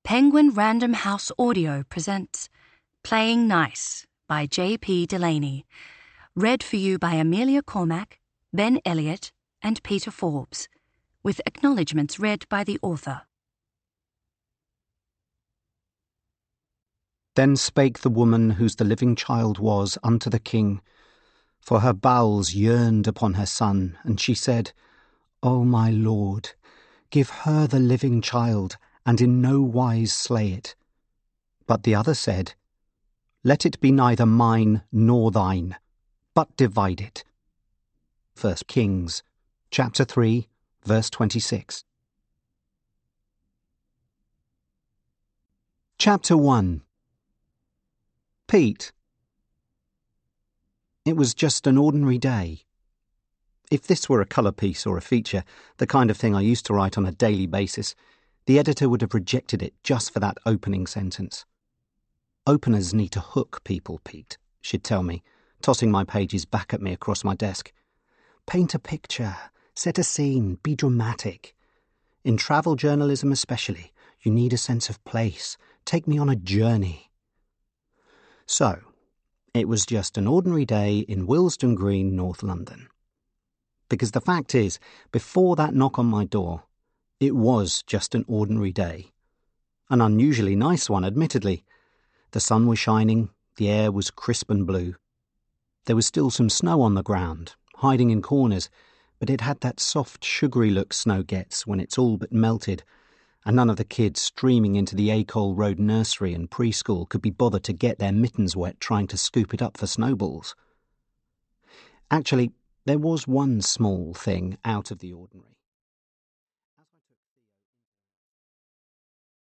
Penguin Random House Audio presents Playing Nice by J.P. Delaney. Read for you by Amelia Cormack, Ben Elliott, and Peter Forbes, with acknowledgements read by the author. Then spake the woman whose the living child was unto the king, for her bowels yearned upon her son, and she said, O my lord, give her the living child, and in no wise slay it. But the other said, Let it be neither mine nor thine, but divide it. 1 Kings, chapter 3, verse 26. Chapter 1. Pete. It was just an ordinary day. If this were a colour piece or a feature, the kind of thing I used to write on a daily basis, the editor would have rejected it just for that opening sentence. Openers need to hook people, Pete, she'd tell me, tossing my pages back at me across my desk. Paint a picture, set a scene, be dramatic. In travel journalism especially, you need a sense of place. Take me on a journey. So, it was just an ordinary day in Willesden Green, North London. Because the fact is, before that knock on my door, it was just an ordinary day. An unusually nice one, admittedly. The sun was shining, the air was crisp and blue. There was still some snow on the ground, hiding in corners, but it had that soft, sugary look snow gets when it's all but melted, and none of the kids streaming into the Acol Road nursery and preschool could be bothered to get their mittens wet trying to scoop it up for snowballs. Actually, there was one small thing out of the ordinary.